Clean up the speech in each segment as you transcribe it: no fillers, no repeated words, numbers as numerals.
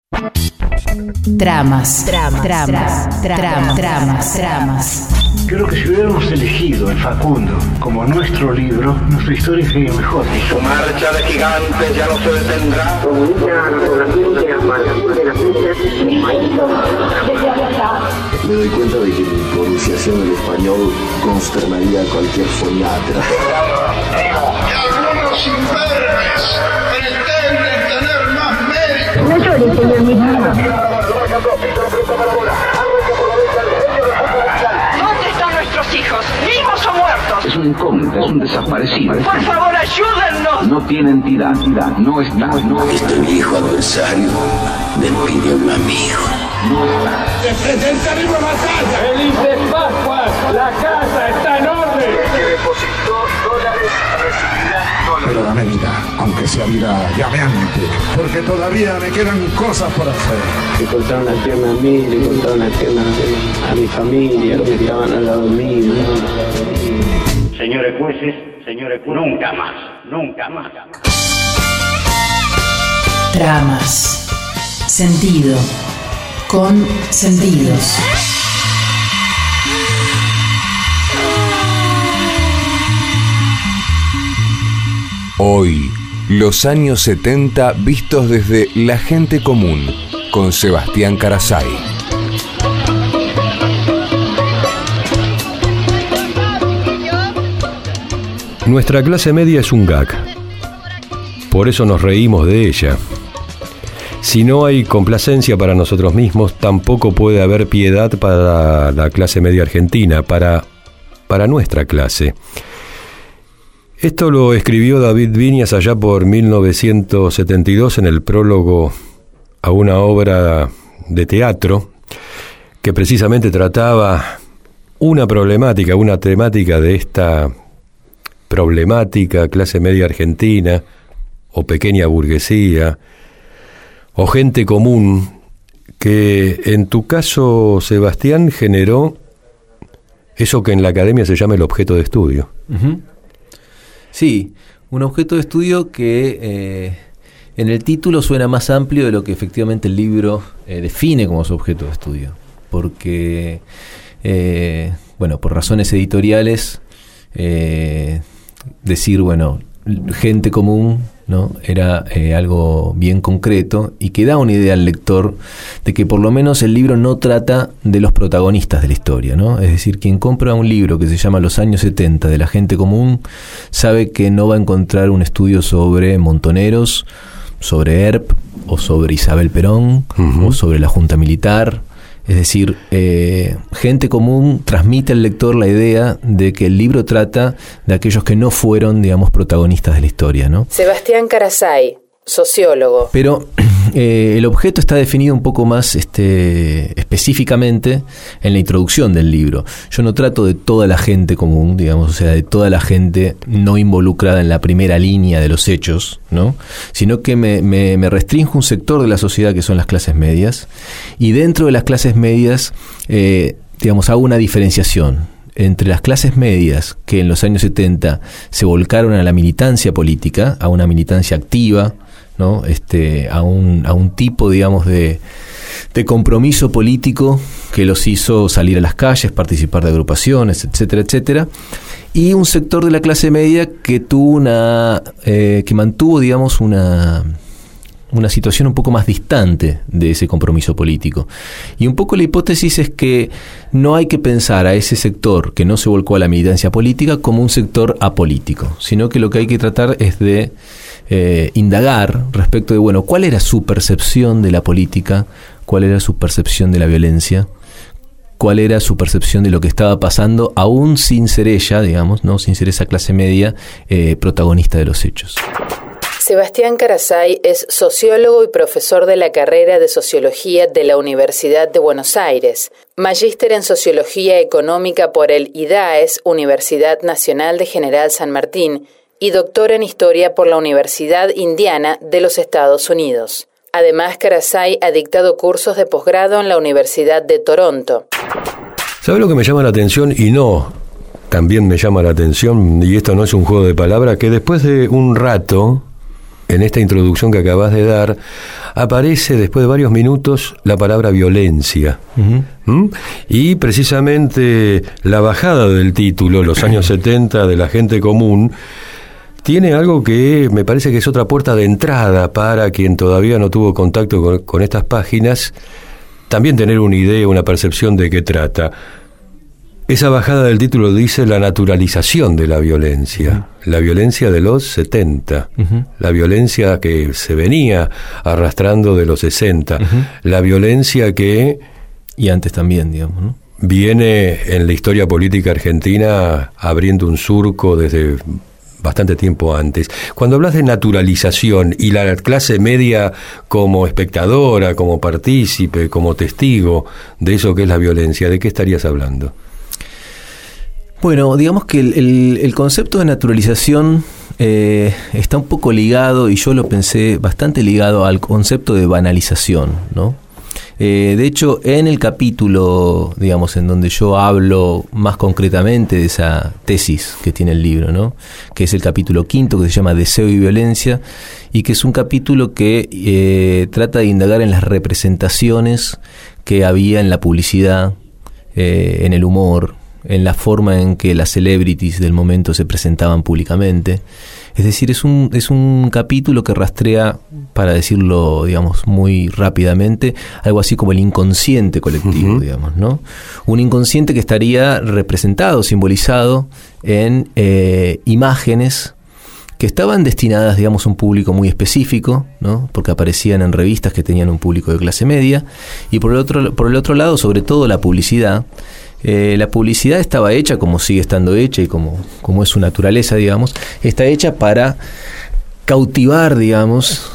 Tramas. Creo que si hubiéramos elegido el Facundo como nuestro libro, nuestra historia sería mejor. Su marcha de gigantes ya no se detendrá. Me doy cuenta de que mi pronunciación del español consternaría a cualquier foniatra. Y algunos imberbes pretenden tener más mérito. No llores, señor mismo. ¿Dónde están nuestros hijos? ¿Vivos o muertos? Es un incógnito, es un desaparecido. Por favor, ayúdennos. No tiene entidad, no está. Este viejo adversario me pide un amigo. ¡Se presentaremos a batalla! ¡Feliz de Pascua! ¡La casa está en orden! Que depositó dólares recibirá dólares. Pero dame vida, aunque sea vida llameante, porque todavía me quedan cosas por hacer. Le cortaron la pierna a mí, le cortaron la pierna a mi familia, los que estaban al lado mío. Señores jueces, nunca más. Tramas. Sentido. Con sentidos. Hoy, los años 70 vistos desde La gente común, con Sebastián Carasay. Nuestra clase media es un gag. Por eso nos reímos de ella. Si no hay complacencia para nosotros mismos, tampoco puede haber piedad para la clase media argentina, para nuestra clase. Esto lo escribió David Viñas allá por 1972 en el prólogo a una obra de teatro que precisamente trataba una temática de esta problemática clase media argentina o pequeña burguesía o gente común que en tu caso, Sebastián, generó eso que en la academia se llama el objeto de estudio. Uh-huh. Sí, un objeto de estudio que en el título suena más amplio de lo que efectivamente el libro define como su objeto de estudio. Porque, por razones editoriales, decir, gente común, ¿no? Era algo bien concreto y que da una idea al lector de que por lo menos el libro no trata de los protagonistas de la historia, ¿no? Es decir, quien compra un libro que se llama Los años 70 de la gente común sabe que no va a encontrar un estudio sobre Montoneros, sobre ERP o sobre Isabel Perón, uh-huh, o sobre la Junta Militar. Es decir, gente común transmite al lector la idea de que el libro trata de aquellos que no fueron, digamos, protagonistas de la historia, ¿no? Sebastián Carasay, sociólogo. Pero el objeto está definido un poco más específicamente en la introducción del libro. Yo no trato de toda la gente común, digamos, o sea, de toda la gente no involucrada en la primera línea de los hechos, ¿no? Sino que me restrinjo un sector de la sociedad que son las clases medias, y dentro de las clases medias, hago una diferenciación entre las clases medias que en los años 70 se volcaron a la militancia política, a una militancia activa, ¿no? A un tipo, digamos, de compromiso político que los hizo salir a las calles, participar de agrupaciones, etcétera, etcétera, y un sector de la clase media que tuvo que mantuvo, digamos, una situación un poco más distante de ese compromiso político. Y un poco la hipótesis es que no hay que pensar a ese sector que no se volcó a la militancia política como un sector apolítico, sino que lo que hay que tratar es de indagar respecto de, ¿cuál era su percepción de la política? ¿Cuál era su percepción de la violencia? ¿Cuál era su percepción de lo que estaba pasando, aún sin ser ella, digamos, ¿no? Sin ser esa clase media protagonista de los hechos? Sebastián Carasay es sociólogo y profesor de la carrera de Sociología de la Universidad de Buenos Aires, magíster en Sociología Económica por el IDAES, Universidad Nacional de General San Martín, y doctor en Historia por la Universidad Indiana de los Estados Unidos. Además, Carasay ha dictado cursos de posgrado en la Universidad de Toronto. ¿Sabe lo que me llama la atención? También me llama la atención, y esto no es un juego de palabras, que después de un rato en esta introducción que acabas de dar, aparece después de varios minutos la palabra violencia. Y precisamente la bajada del título, los años 70 de la gente común, tiene algo que me parece que es otra puerta de entrada para quien todavía no tuvo contacto con estas páginas, también tener una idea, una percepción de qué trata. Esa bajada del título dice la naturalización de la violencia, la violencia de los 70, la violencia que se venía arrastrando de los 60, la violencia que... Y antes también, digamos, ¿no? Viene en la historia política argentina abriendo un surco desde bastante tiempo antes. Cuando hablas de naturalización y la clase media como espectadora, como partícipe, como testigo de eso que es la violencia, ¿de qué estarías hablando? Bueno, digamos que el concepto de naturalización está un poco ligado, y yo lo pensé bastante ligado al concepto de banalización, ¿no? De hecho, en el capítulo, digamos, en donde yo hablo más concretamente de esa tesis que tiene el libro, ¿no? Que es el capítulo 5, que se llama Deseo y Violencia, y que es un capítulo que trata de indagar en las representaciones que había en la publicidad, en el humor, en la forma en que las celebrities del momento se presentaban públicamente. Es decir, es un capítulo que rastrea, para decirlo, digamos, muy rápidamente, algo así como el inconsciente colectivo, digamos, ¿no? Un inconsciente que estaría representado, simbolizado en imágenes que estaban destinadas, digamos, a un público muy específico, ¿no? Porque aparecían en revistas que tenían un público de clase media, y por el otro lado, sobre todo la publicidad. La publicidad estaba hecha, como sigue estando hecha y como es su naturaleza, digamos, está hecha para cautivar, digamos,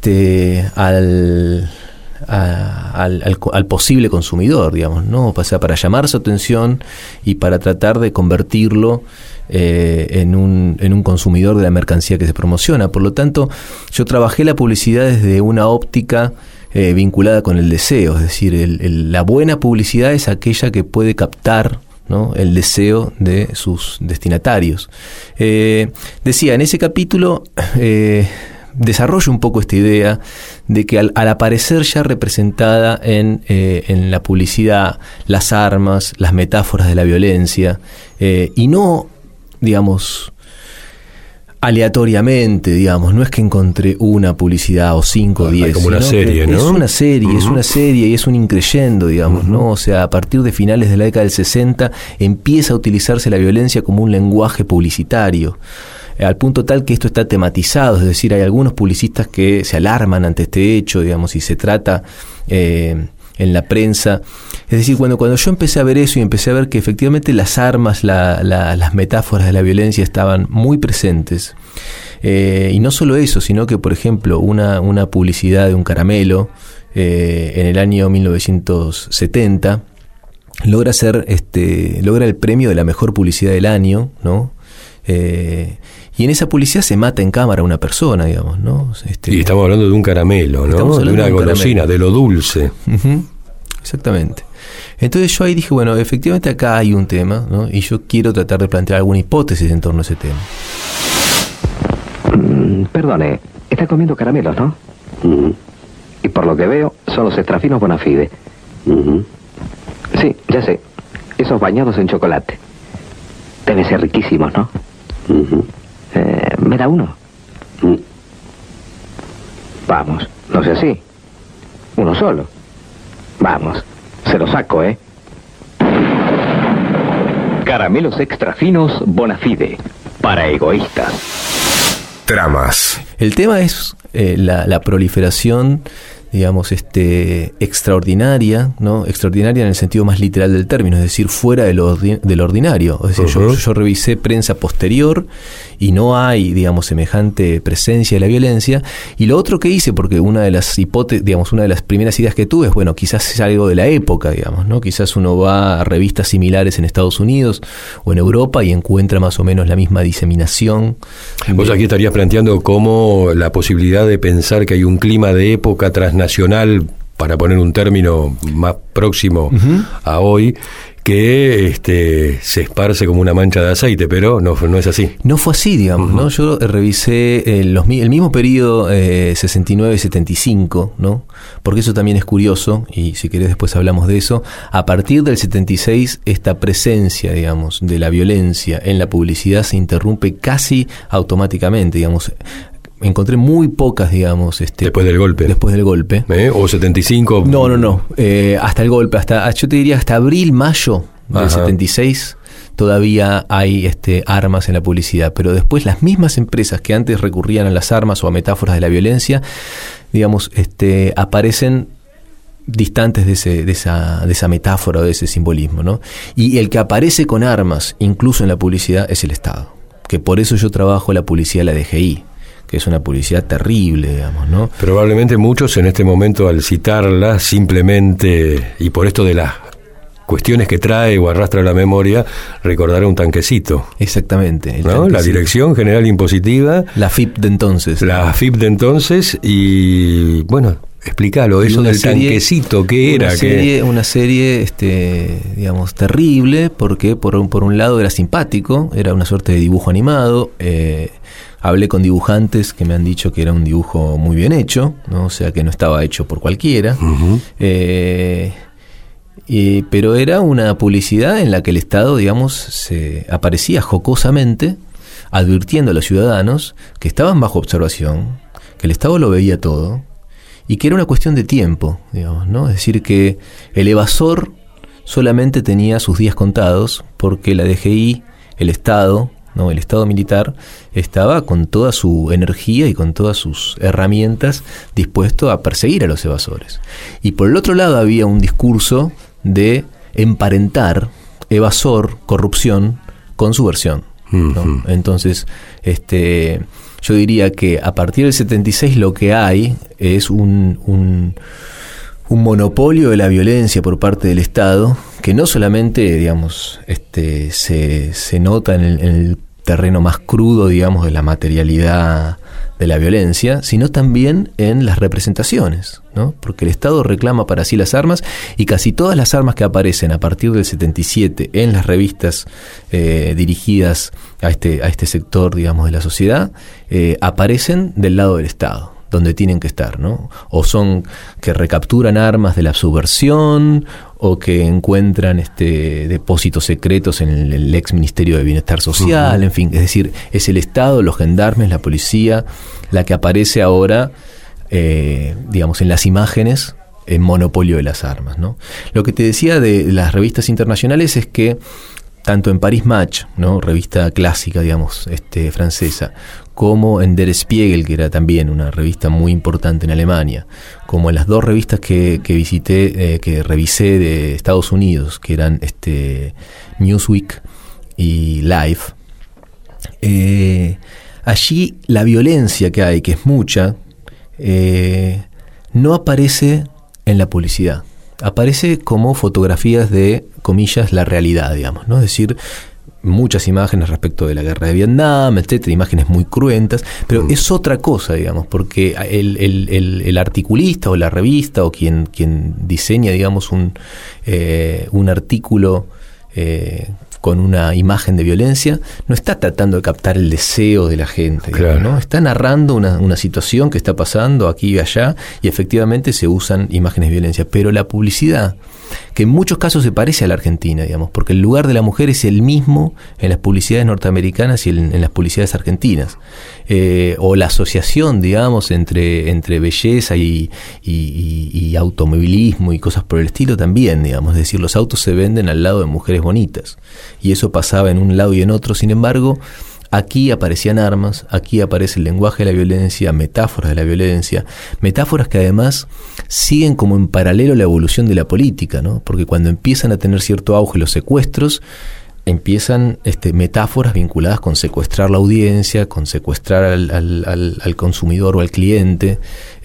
al posible consumidor, digamos, ¿no? O sea, para llamar su atención y para tratar de convertirlo en un consumidor de la mercancía que se promociona. Por lo tanto, yo trabajé la publicidad desde una óptica vinculada con el deseo, es decir, la buena publicidad es aquella que puede captar, ¿no?, el deseo de sus destinatarios. Decía, en ese capítulo desarrollo un poco esta idea de que al aparecer ya representada en la publicidad las armas, las metáforas de la violencia, y no, digamos, aleatoriamente, digamos, no es que encontré una publicidad o 5 o 10. Como una serie, ¿no? Es una serie y es un increyendo, digamos, ¿no? O sea, a partir de finales de la década del 60 empieza a utilizarse la violencia como un lenguaje publicitario, al punto tal que esto está tematizado, es decir, hay algunos publicistas que se alarman ante este hecho, digamos, y se trata en la prensa. Es decir, cuando yo empecé a ver eso y empecé a ver que efectivamente las armas, las metáforas de la violencia estaban muy presentes, y no solo eso, sino que, por ejemplo, una publicidad de un caramelo en el año 1970 logra el premio de la mejor publicidad del año, ¿no? Y en esa publicidad se mata en cámara a una persona, digamos, ¿no? Y estamos hablando de un caramelo, ¿no? De una golosina, de lo dulce. Exactamente. Entonces yo ahí dije, bueno, efectivamente acá hay un tema, ¿no? Y yo quiero tratar de plantear alguna hipótesis en torno a ese tema. Perdone, está comiendo caramelos, ¿no? Y por lo que veo, son los extrafinos Bonafide. Sí, ya sé. Esos bañados en chocolate. Deben ser riquísimos, ¿no? ¿Me da uno? Vamos, no sea así. Uno solo. Vamos, se lo saco, ¿eh? Caramelos extra finos Bonafide, para egoístas. Tramas. El tema es la proliferación, digamos, extraordinaria, ¿no? Extraordinaria en el sentido más literal del término, es decir, fuera del ordinario. Es decir, yo revisé prensa posterior y no hay, digamos, semejante presencia de la violencia. Y lo otro que hice, porque una de las hipótesis, digamos, una de las primeras ideas que tuve es, bueno, quizás es algo de la época, digamos, ¿no? Quizás uno va a revistas similares en Estados Unidos o en Europa y encuentra más o menos la misma diseminación. Vos aquí estarías planteando como la posibilidad de pensar que hay un clima de época transnacional para poner un término más próximo a hoy, que se esparce como una mancha de aceite, pero no es así. No fue así, digamos, ¿no? Yo revisé el mismo periodo 69-75, ¿no? Porque eso también es curioso, y si querés después hablamos de eso. A partir del 76, esta presencia, digamos, de la violencia en la publicidad se interrumpe casi automáticamente, digamos. Encontré muy pocas, digamos... Después del golpe. ¿O 75? No. Hasta el golpe, yo te diría hasta abril, mayo del 76, todavía hay armas en la publicidad. Pero después las mismas empresas que antes recurrían a las armas o a metáforas de la violencia, digamos, aparecen distantes de esa metáfora o de ese simbolismo, ¿no? Y el que aparece con armas, incluso en la publicidad, es el Estado. Que por eso yo trabajo la publicidad de la DGI, que es una publicidad terrible, digamos, ¿no? Probablemente muchos en este momento, al citarla, simplemente, y por esto de las cuestiones que trae o arrastra la memoria, recordará un tanquecito. Exactamente. ¿No? La Dirección General Impositiva. La FIP de entonces. Y, bueno, explícalo, eso del tanquecito, ¿qué era? Una serie, digamos, terrible, porque por un lado era simpático, era una suerte de dibujo animado. Hablé con dibujantes que me han dicho que era un dibujo muy bien hecho, ¿no? O sea, que no estaba hecho por cualquiera. Pero era una publicidad en la que el Estado, digamos, se aparecía jocosamente, advirtiendo a los ciudadanos que estaban bajo observación, que el Estado lo veía todo, y que era una cuestión de tiempo, digamos, ¿no? Es decir, que el evasor solamente tenía sus días contados, porque la DGI, el Estado militar, estaba con toda su energía y con todas sus herramientas dispuesto a perseguir a los evasores. Y por el otro lado había un discurso de emparentar evasor, corrupción, con subversión, ¿no? Entonces, yo diría que a partir del 76 lo que hay es un monopolio de la violencia por parte del Estado, que no solamente, digamos, se nota en el terreno más crudo, digamos, de la materialidad de la violencia, sino también en las representaciones, ¿no? Porque el Estado reclama para sí las armas, y casi todas las armas que aparecen a partir del 77 en las revistas dirigidas a este sector, digamos, de la sociedad, aparecen del lado del Estado, donde tienen que estar, ¿no? O son que recapturan armas de la subversión, o que encuentran depósitos secretos en el ex Ministerio de Bienestar Social, en fin, es decir, es el Estado, los gendarmes, la policía, la que aparece ahora, digamos, en las imágenes, en monopolio de las armas, ¿no? Lo que te decía de las revistas internacionales es que tanto en Paris Match, ¿no? Revista clásica, digamos, francesa, como en Der Spiegel, que era también una revista muy importante en Alemania, como en las dos revistas que visité, que revisé de Estados Unidos, que eran Newsweek y Life. Allí la violencia que hay, que es mucha, no aparece en la publicidad. Aparece como fotografías de, comillas, la realidad, digamos, ¿no? Es decir, muchas imágenes respecto de la guerra de Vietnam, etcétera, imágenes muy cruentas, pero es otra cosa, digamos, porque el articulista o la revista o quien diseña, digamos, un artículo con una imagen de violencia, no está tratando de captar el deseo de la gente, digamos, ¿no? Está narrando una situación que está pasando aquí y allá, y efectivamente se usan imágenes de violencia, pero la publicidad, que en muchos casos se parece a la Argentina, digamos, porque el lugar de la mujer es el mismo en las publicidades norteamericanas y en las publicidades argentinas, o la asociación, digamos, entre belleza y automovilismo y cosas por el estilo también, digamos, es decir, los autos se venden al lado de mujeres bonitas, y eso pasaba en un lado y en otro. Sin embargo, aquí aparecían armas, aquí aparece el lenguaje de la violencia, metáforas de la violencia, metáforas que además siguen como en paralelo a la evolución de la política, ¿no? Porque cuando empiezan a tener cierto auge los secuestros, empiezan metáforas vinculadas con secuestrar la audiencia, con secuestrar al consumidor o al cliente.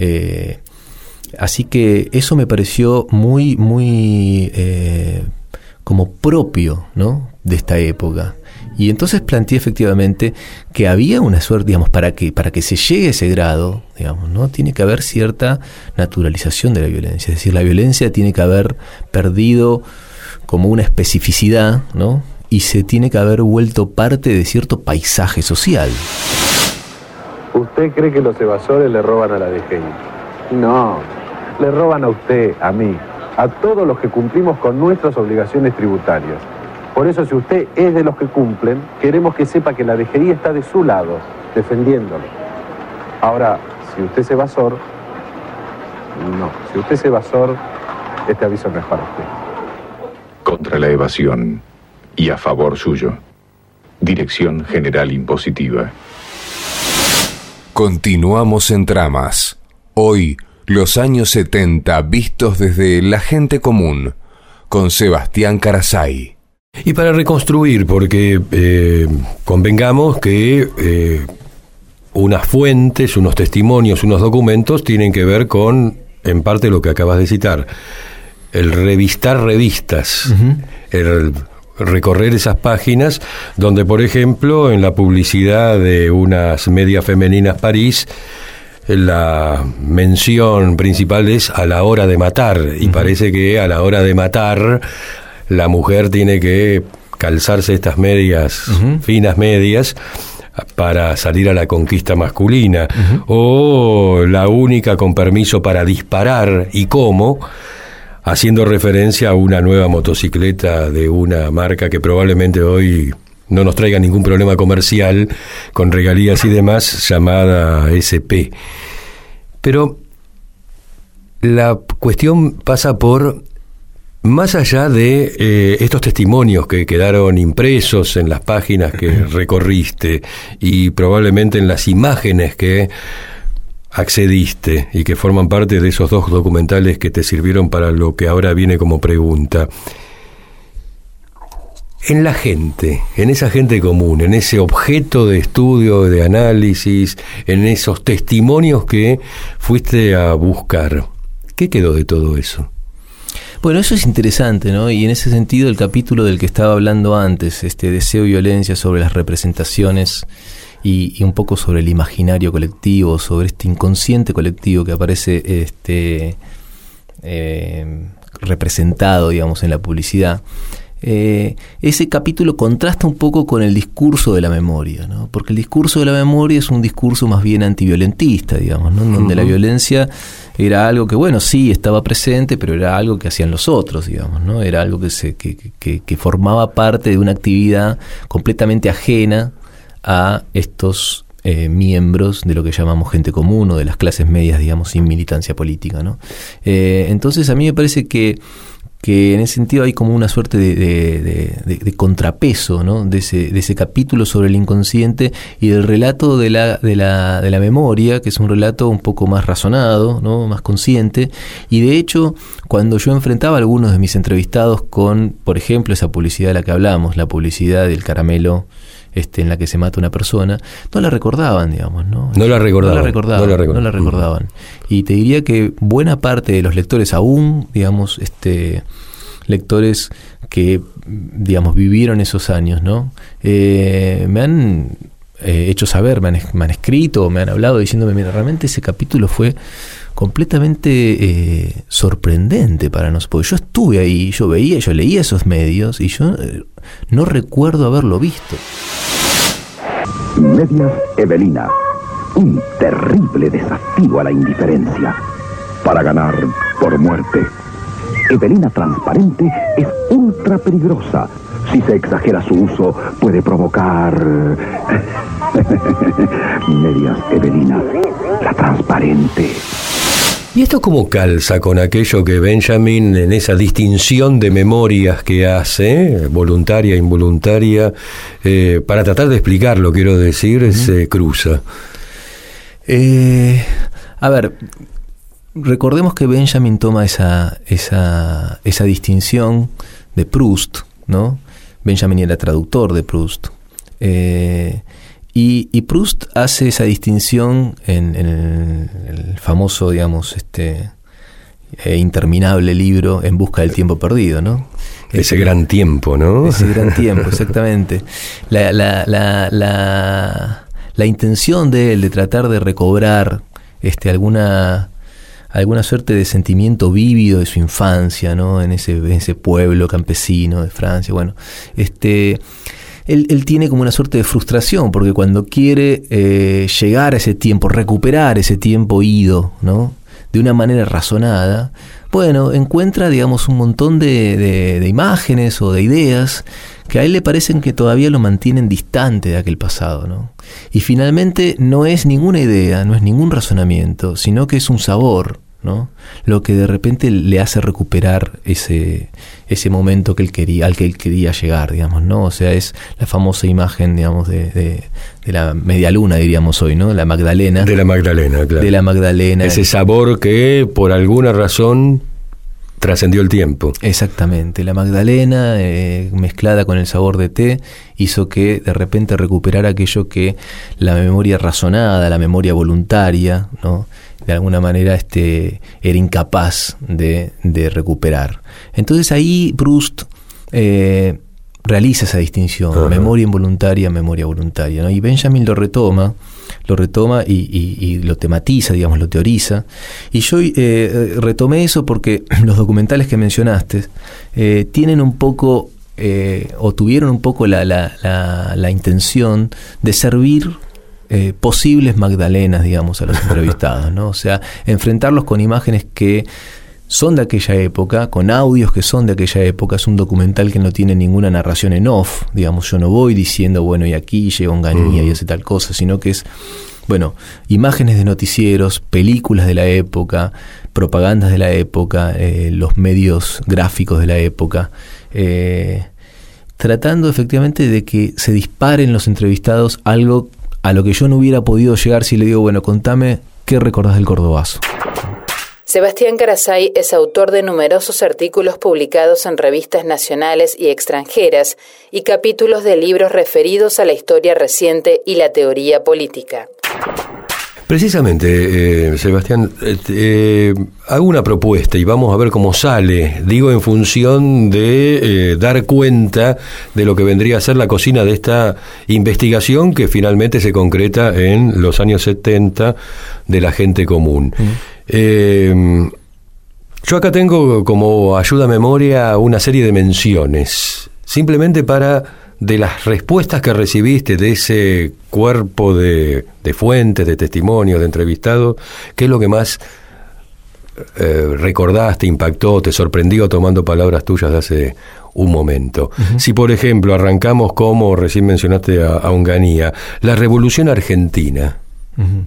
Así que eso me pareció muy como propio, ¿no?, de esta época. Y entonces planteé efectivamente que había una suerte, digamos, para que se llegue a ese grado, digamos, ¿no? Tiene que haber cierta naturalización de la violencia. Es decir, la violencia tiene que haber perdido como una especificidad, ¿no? Y se tiene que haber vuelto parte de cierto paisaje social. ¿Usted cree que los evasores le roban a la DGI? No, le roban a usted, a mí, a todos los que cumplimos con nuestras obligaciones tributarias. Por eso, si usted es de los que cumplen, queremos que sepa que la DGI está de su lado, defendiéndolo. Ahora, si usted es evasor, no. Si usted es evasor, este aviso no es para usted. Contra la evasión y a favor suyo. Dirección General Impositiva. Continuamos en Tramas. Hoy, los años 70 vistos desde la gente común, con Sebastián Carasay. Y para reconstruir, porque convengamos que unas fuentes, unos testimonios, unos documentos tienen que ver con, en parte, lo que acabas de citar, el revistar revistas, el recorrer esas páginas donde, por ejemplo, en la publicidad de unas medias femeninas París, la mención principal es a la hora de matar, y parece que a la hora de matar la mujer tiene que calzarse estas medias, finas medias, para salir a la conquista masculina, o la única con permiso para disparar, y cómo, haciendo referencia a una nueva motocicleta de una marca que probablemente hoy no nos traiga ningún problema comercial, con regalías y demás, llamada SP. Pero la cuestión pasa por, más allá de estos testimonios que quedaron impresos en las páginas que recorriste y probablemente en las imágenes que accediste y que forman parte de esos 2 documentales que te sirvieron para lo que ahora viene como pregunta. En la gente, en esa gente común, en ese objeto de estudio, de análisis, en esos testimonios que fuiste a buscar, ¿qué quedó de todo eso? Bueno, eso es interesante, ¿no? Y en ese sentido el capítulo del que estaba hablando antes, Deseo y Violencia, sobre las representaciones y un poco sobre el imaginario colectivo, sobre este inconsciente colectivo que aparece representado, digamos, en la publicidad. Ese capítulo contrasta un poco con el discurso de la memoria, ¿no? Porque el discurso de la memoria es un discurso más bien antiviolentista, digamos, ¿no? En donde la violencia era algo que, bueno, sí estaba presente, pero era algo que hacían los otros, digamos, ¿no? Era algo que formaba parte de una actividad completamente ajena a estos miembros de lo que llamamos gente común o de las clases medias, digamos, sin militancia política, ¿no? Entonces a mí me parece que en ese sentido hay como una suerte de contrapeso, ¿no? de ese capítulo sobre el inconsciente y del relato de la memoria, que es un relato un poco más razonado, ¿no? Más consciente. Y de hecho, cuando yo enfrentaba a algunos de mis entrevistados con, por ejemplo, esa publicidad de la que hablamos, la publicidad del caramelo en la que se mata una persona, no la recordaban, digamos, ¿no? No la recordaban. Y te diría que buena parte de los lectores aún, digamos, lectores que, digamos, vivieron esos años, ¿no? Me han hecho saber, me han escrito, me han hablado diciéndome, mira, realmente ese capítulo fue completamente sorprendente para nosotros, porque yo estuve ahí, yo leía esos medios y yo no recuerdo haberlo visto. Medias Evelina, un terrible desafío a la indiferencia para ganar por muerte. Evelina transparente es ultra peligrosa. Si se exagera su uso, puede provocar... Medias Evelina, la transparente. ¿Y esto cómo calza con aquello que Benjamin, en esa distinción de memorias que hace, voluntaria e involuntaria, para tratar de explicarlo, quiero decir, se cruza? A ver, recordemos que Benjamin toma esa distinción de Proust, ¿no? Benjamin era traductor de Proust. Y Proust hace esa distinción en el famoso, digamos, interminable libro En busca del tiempo perdido, ¿no? Ese gran tiempo, ¿no? Ese gran tiempo, exactamente. La intención de él de tratar de recobrar alguna suerte de sentimiento vívido de su infancia, ¿no? En ese pueblo campesino de Francia. Bueno, él tiene como una suerte de frustración, porque cuando quiere llegar a ese tiempo, recuperar ese tiempo ido, ¿no? De una manera razonada, bueno, encuentra, digamos, un montón de imágenes o de ideas que a él le parecen que todavía lo mantienen distante de aquel pasado, ¿no? Y finalmente no es ninguna idea, no es ningún razonamiento, sino que es un sabor, ¿no? Lo que de repente le hace recuperar ese momento al que él quería llegar, digamos, ¿no? O sea, es la famosa imagen, digamos, de la media luna, diríamos hoy, ¿no? La Magdalena. De la Magdalena, claro. De la Magdalena. Ese sabor que por alguna razón trascendió el tiempo. Exactamente. La Magdalena, mezclada con el sabor de té, hizo que de repente recuperara aquello que la memoria razonada, la memoria voluntaria, ¿no? De alguna manera era incapaz de recuperar. Entonces ahí Proust realiza esa distinción, uh-huh. Memoria involuntaria, memoria voluntaria, ¿no? Y Benjamin lo retoma y lo tematiza, digamos, lo teoriza. Y yo retomé eso porque los documentales que mencionaste tienen un poco, o tuvieron un poco la intención de servir posibles Magdalenas, digamos, a los entrevistados, ¿no? O sea, enfrentarlos con imágenes que son de aquella época, con audios que son de aquella época. Es un documental que no tiene ninguna narración en off, digamos, yo no voy diciendo, bueno, y aquí llega Onganía y hace tal cosa, sino que es, bueno, imágenes de noticieros, películas de la época, propagandas de la época, los medios gráficos de la época, tratando efectivamente de que se disparen los entrevistados algo a lo que yo no hubiera podido llegar si le digo, bueno, contame qué recordás del Cordobazo. Sebastián Carasay es autor de numerosos artículos publicados en revistas nacionales y extranjeras y capítulos de libros referidos a la historia reciente y la teoría política. Precisamente, Sebastián, hago una propuesta y vamos a ver cómo sale. Digo, en función de dar cuenta de lo que vendría a ser la cocina de esta investigación que finalmente se concreta en los años 70 de la gente común. Yo acá tengo como ayuda a memoria una serie de menciones, simplemente de las respuestas que recibiste de ese cuerpo de fuentes, de testimonios, de entrevistados, ¿qué es lo que más recordaste, impactó, te sorprendió, tomando palabras tuyas de hace un momento? Uh-huh. Si, por ejemplo, arrancamos como recién mencionaste a Onganía, la Revolución Argentina. Uh-huh.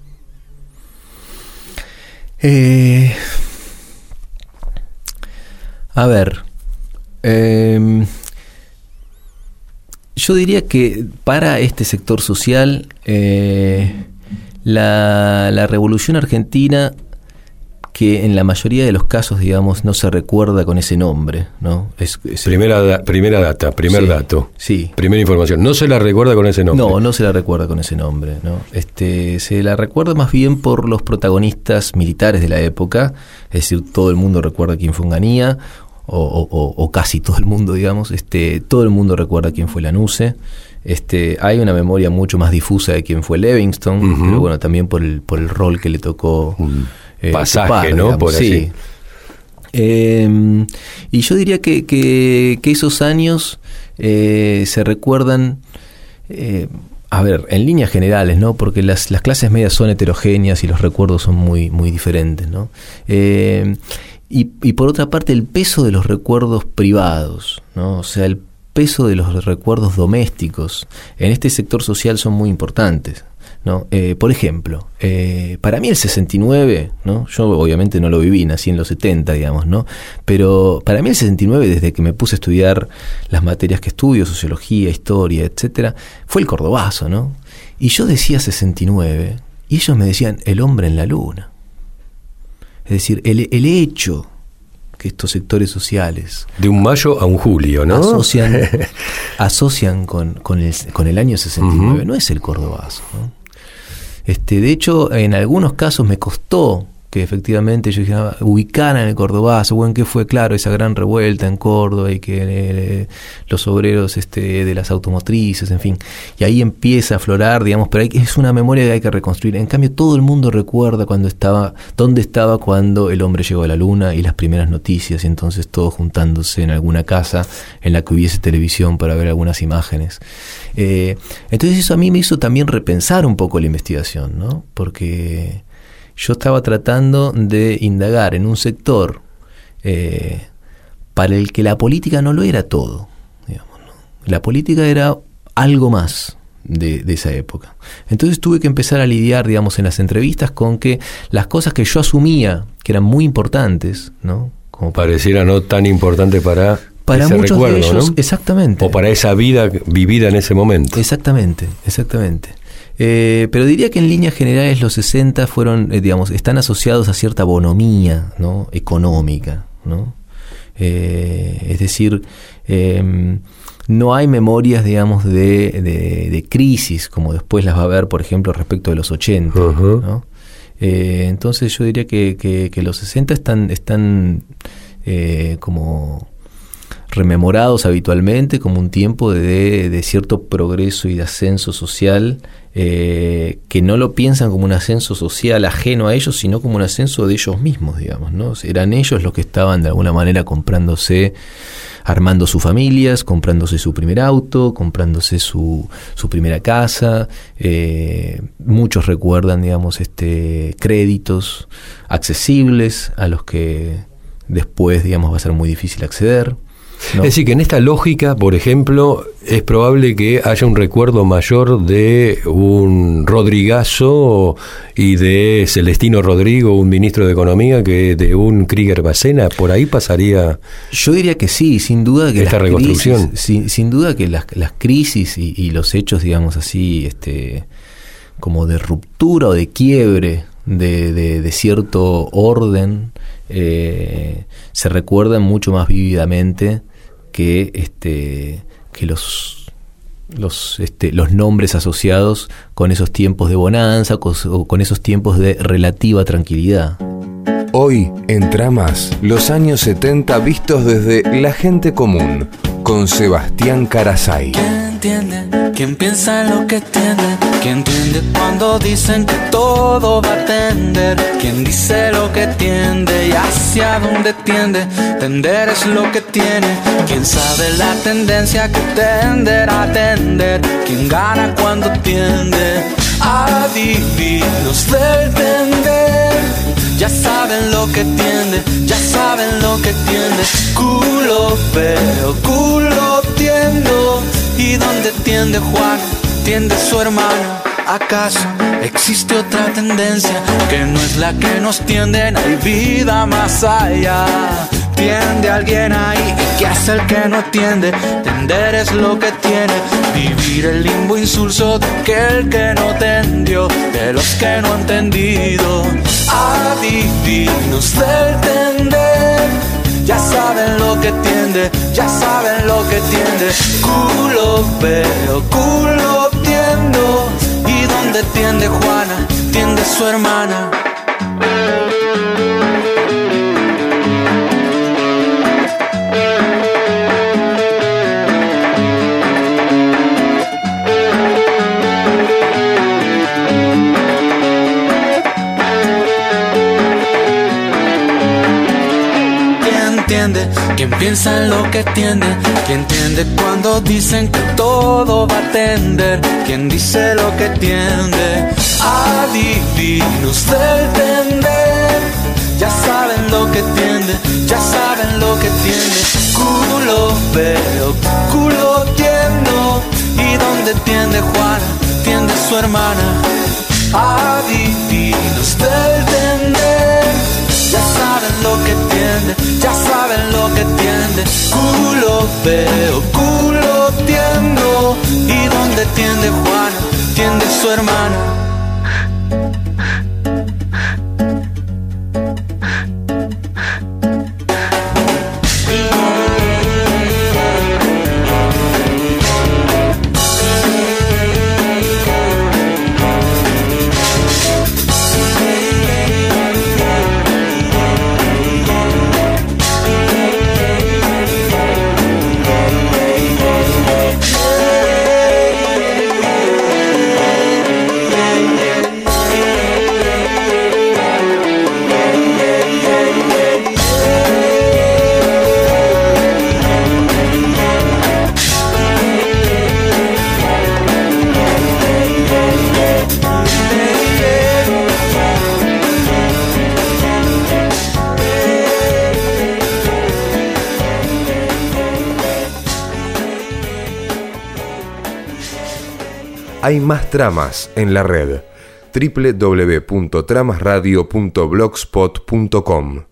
A ver, yo diría que para este sector social la Revolución Argentina, que en la mayoría de los casos, digamos, no se recuerda con ese nombre, ¿no? Primer dato. Sí. Primera información. No se la recuerda con ese nombre. No se la recuerda con ese nombre, ¿no? Se la recuerda más bien por los protagonistas militares de la época, es decir, todo el mundo recuerda quién fue Onganía, o casi todo el mundo, digamos, todo el mundo recuerda quién fue Lanusse. Hay una memoria mucho más difusa de quién fue Livingston, uh-huh. Pero bueno, también por el rol que le tocó pasaje, ocupar, ¿no? Digamos, por así. Sí. Y yo diría que esos años se recuerdan, a ver, en líneas generales, ¿no? Porque las clases medias son heterogéneas y los recuerdos son muy, muy diferentes, ¿no? Y por otra parte, el peso de los recuerdos privados, ¿no? O sea, el peso de los recuerdos domésticos en este sector social son muy importantes, ¿no? Por ejemplo, para mí el 69, ¿no? Yo obviamente no lo viví, nací en los 70, digamos, ¿no? Pero para mí el 69, desde que me puse a estudiar las materias que estudio, sociología, historia, etcétera, fue el Cordobazo, ¿no? Y yo decía 69 y ellos me decían el hombre en la luna. Es decir, el hecho que estos sectores sociales... De un mayo a un julio, ¿no? Asocian con el año 69, uh-huh. No es el Cordobazo, ¿no? De hecho, en algunos casos me costó que efectivamente yo dije, ubicaran el cordobazo, bueno, ¿qué fue? Claro, esa gran revuelta en Córdoba y que los obreros de las automotrices, en fin, y ahí empieza a aflorar, digamos, pero es una memoria que hay que reconstruir. En cambio, todo el mundo recuerda dónde estaba cuando el hombre llegó a la luna y las primeras noticias, y entonces todos juntándose en alguna casa en la que hubiese televisión para ver algunas imágenes. Entonces eso a mí me hizo también repensar un poco la investigación, ¿no? Porque yo estaba tratando de indagar en un sector para el que la política no lo era todo, digamos, ¿no? La política era algo más de esa época. Entonces tuve que empezar a lidiar, digamos, en las entrevistas con que las cosas que yo asumía que eran muy importantes, ¿no? Como pareciera no tan importante para ese muchos recuerdo, de ellos, ¿no? Exactamente. O para esa vida vivida en ese momento. Exactamente. Pero diría que en líneas generales los 60 fueron, están asociados a cierta bonomía, ¿no? Económica, ¿no? Es decir, no hay memorias, digamos, de crisis, como después las va a haber, por ejemplo, respecto de los 80, ¿no? Entonces yo diría que los 60 están como rememorados habitualmente como un tiempo de cierto progreso y de ascenso social, que no lo piensan como un ascenso social ajeno a ellos, sino como un ascenso de ellos mismos, digamos, ¿no? Eran ellos los que estaban de alguna manera armando sus familias, comprándose su primer auto, comprándose su primera casa. Muchos recuerdan, digamos, créditos accesibles a los que después, digamos, va a ser muy difícil acceder, ¿no? Es decir, que en esta lógica, por ejemplo, es probable que haya un recuerdo mayor de un Rodrigazo y de Celestino Rodrigo, un ministro de Economía, que de un Krieger Bacena. Por ahí pasaría. Yo diría que sí, sin duda que esta reconstrucción. Crisis, sin duda que las crisis y los hechos, digamos así, como de ruptura o de quiebre de cierto orden, se recuerdan mucho más vívidamente que los nombres asociados con esos tiempos de bonanza o con esos tiempos de relativa tranquilidad. Hoy, en Tramas, los años 70 vistos desde la gente común, con Sebastián Carasay. ¿Quién entiende? ¿Quién piensa en lo que tiene? ¿Quién entiende cuando dicen que todo va a tender? ¿Quién dice lo que tiende y hacia dónde tiende? Tender es lo que tiene. ¿Quién sabe la tendencia que tenderá a tender? ¿Quién gana cuando tiende? Adivinos del tender. Ya saben lo que tiende, ya saben lo que tiende. Culo veo, culo tiendo. ¿Y dónde tiende Juan? Tiende su hermano. ¿Acaso existe otra tendencia que no es la que nos tienden? Hay vida más allá. Tiende alguien ahí, ¿y qué hace el que no tiende? Tender es lo que tiene. Vivir el limbo insulso de aquel que no tendió, de los que no han tendido. Adivinos del tender. Ya saben lo que tiende, ya saben lo que tiende. Culo veo, culo tiendo. ¿Y dónde tiende Juana? Tiende su hermana. ¿Quién piensa en lo que tiende? ¿Quién entiende cuando dicen que todo va a tender? ¿Quién dice lo que tiende? Adivinos del tender. Ya saben lo que tiende, ya saben lo que tiende. Culo veo, culo tiendo. ¿Y dónde tiende Juana? Tiende su hermana. Adivinos del tender. Ya saben lo que tiende, ya saben lo que tiende. Culo veo, culo tiendo. ¿Y dónde tiende Juana? Tiende su hermana. Hay más tramas en la red. www.tramasradio.blogspot.com